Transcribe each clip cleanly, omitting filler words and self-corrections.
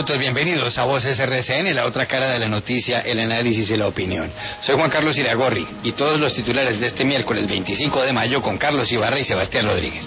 minutos, bienvenidos a Voces RCN, la otra cara de la noticia, el análisis y la opinión. Soy Juan Carlos Iragorri y todos los titulares de este miércoles 25 de mayo con Carlos Ibarra y Sebastián Rodríguez.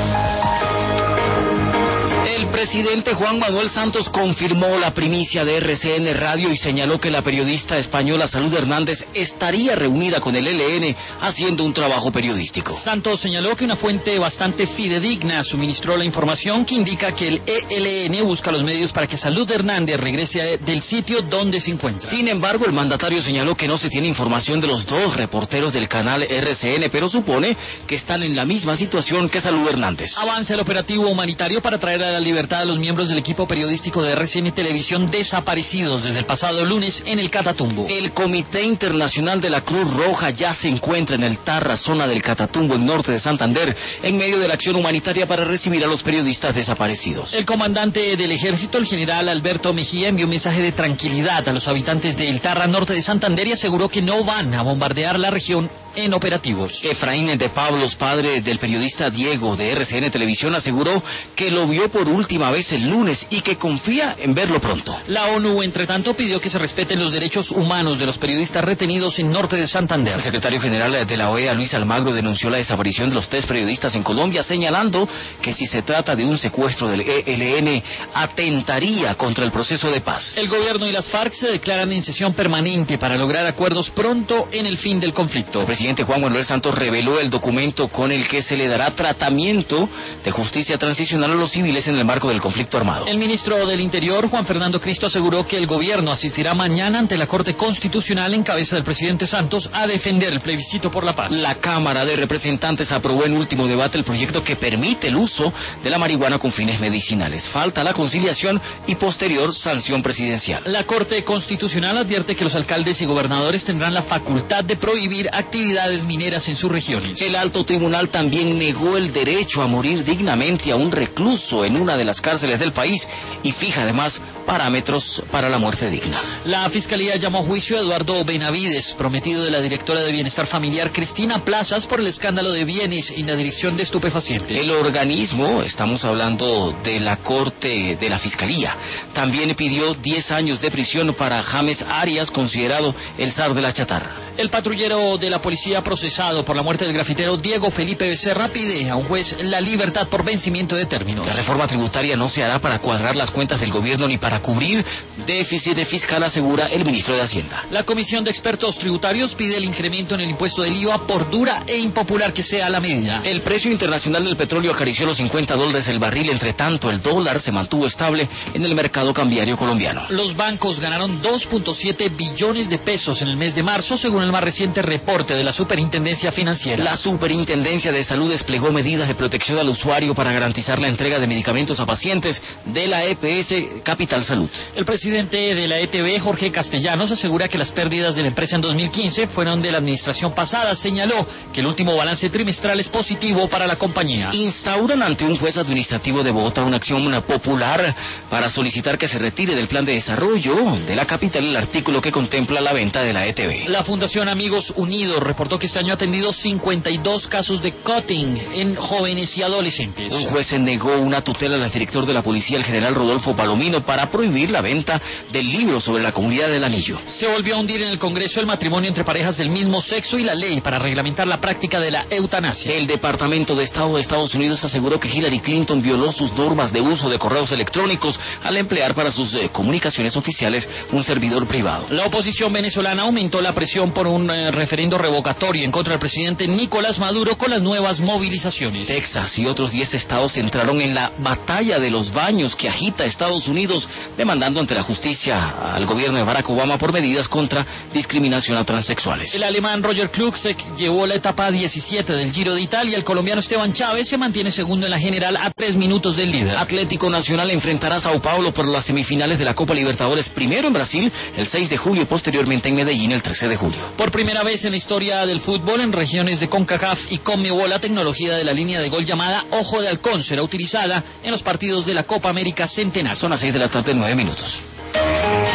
El presidente Juan Manuel Santos confirmó la primicia de RCN Radio y señaló que la periodista española Salud Hernández estaría reunida con el ELN haciendo un trabajo periodístico. Santos señaló que una fuente bastante fidedigna suministró la información que indica que el ELN busca los medios para que Salud Hernández regrese del sitio donde se encuentra. Sin embargo, el mandatario señaló que no se tiene información de los dos reporteros del canal RCN, pero supone que están en la misma situación que Salud Hernández. Avanza el operativo humanitario para traer a la libertad a los miembros del equipo periodístico de RCN Televisión desaparecidos desde el pasado lunes en el Catatumbo. El Comité Internacional de la Cruz Roja ya se encuentra en el Tarra, zona del Catatumbo, el norte de Santander, en medio de la acción humanitaria para recibir a los periodistas desaparecidos. El comandante del ejército, el general Alberto Mejía, envió un mensaje de tranquilidad a los habitantes del Tarra, norte de Santander, y aseguró que no van a bombardear la región en operativos. Efraín de Pablos, padre del periodista Diego de RCN Televisión, aseguró que lo vio por última vez el lunes y que confía en verlo pronto. La ONU, entre tanto, pidió que se respeten los derechos humanos de los periodistas retenidos en norte de Santander. El secretario general de la OEA, Luis Almagro, denunció la desaparición de los 3 periodistas en Colombia, señalando que si se trata de un secuestro del ELN, atentaría contra el proceso de paz. El gobierno y las FARC se declaran en sesión permanente para lograr acuerdos pronto en el fin del conflicto. El presidente Juan Manuel Santos reveló el documento con el que se le dará tratamiento de justicia transicional a los civiles en el marco del conflicto armado. El ministro del Interior, Juan Fernando Cristo, aseguró que el gobierno asistirá mañana ante la Corte Constitucional en cabeza del presidente Santos a defender el plebiscito por la paz. La Cámara de Representantes aprobó en último debate el proyecto que permite el uso de la marihuana con fines medicinales. Falta la conciliación y posterior sanción presidencial. La Corte Constitucional advierte que los alcaldes y gobernadores tendrán la facultad de prohibir actividades mineras en sus regiones. El alto tribunal también negó el derecho a morir dignamente a un recluso en una de las cárceles del país y fija además parámetros para la muerte digna. La Fiscalía llamó a juicio a Eduardo Benavides, prometido de la directora de Bienestar Familiar Cristina Plazas, por el escándalo de bienes y la dirección de estupefacientes. El organismo, estamos hablando de la Corte de la Fiscalía, también pidió 10 años de prisión para James Arias, considerado el zar de la chatarra. El patrullero de la policía procesado por la muerte del grafitero Diego Felipe Becerra pide a un juez la libertad por vencimiento de términos. La reforma tributaria no se hará para cuadrar las cuentas del gobierno ni para cubrir déficit fiscal, asegura el ministro de Hacienda. La Comisión de Expertos Tributarios pide el incremento en el impuesto del IVA por dura e impopular que sea la medida. El precio internacional del petróleo acarició los $50 el barril, entre tanto el dólar se mantuvo estable en el mercado cambiario colombiano. Los bancos ganaron 2.7 billones de pesos en el mes de marzo, según el más reciente reporte de la Superintendencia Financiera. La Superintendencia de Salud desplegó medidas de protección al usuario para garantizar la entrega de medicamentos a pacientes de la EPS Capital Salud. El presidente de la ETB, Jorge Castellanos, asegura que las pérdidas de la empresa en 2015 fueron de la administración pasada. Señaló que el último balance trimestral es positivo para la compañía. Instauran ante un juez administrativo de Bogotá una acción popular para solicitar que se retire del plan de desarrollo de la capital el artículo que contempla la venta de la ETB. La Fundación Amigos Unidos reportó que este año ha atendido 52 casos de cutting en jóvenes y adolescentes. Un juez se negó una tutela al exdirector de la policía, el general Rodolfo Palomino, para prohibir la venta del libro sobre la comunidad del Anillo. Se volvió a hundir en el Congreso el matrimonio entre parejas del mismo sexo y la ley para reglamentar la práctica de la eutanasia. El Departamento de Estado de Estados Unidos aseguró que Hillary Clinton violó sus normas de uso de correos electrónicos al emplear para sus comunicaciones oficiales un servidor privado. La oposición venezolana aumentó la presión por un referendo revocatorio en contra del presidente Nicolás Maduro con las nuevas movilizaciones. Texas y otros 10 estados entraron en la batalla de los baños que agita Estados Unidos, demandando ante la justicia al gobierno de Barack Obama por medidas contra discriminación a transexuales. El alemán Roger Kluczek llevó la etapa 17 del Giro de Italia. El colombiano Esteban Chávez se mantiene segundo en la general a 3 minutos del líder. Atlético Nacional enfrentará a Sao Paulo por las semifinales de la Copa Libertadores, primero en Brasil el 6 de julio y posteriormente en Medellín el 13 de julio. Por primera vez en la historia del fútbol, en regiones de CONCACAF y CONMEBOL, la tecnología de la línea de gol llamada Ojo de Halcón será utilizada en los partidos de la Copa América Centenario. Son las 6 de la tarde, 9 minutos.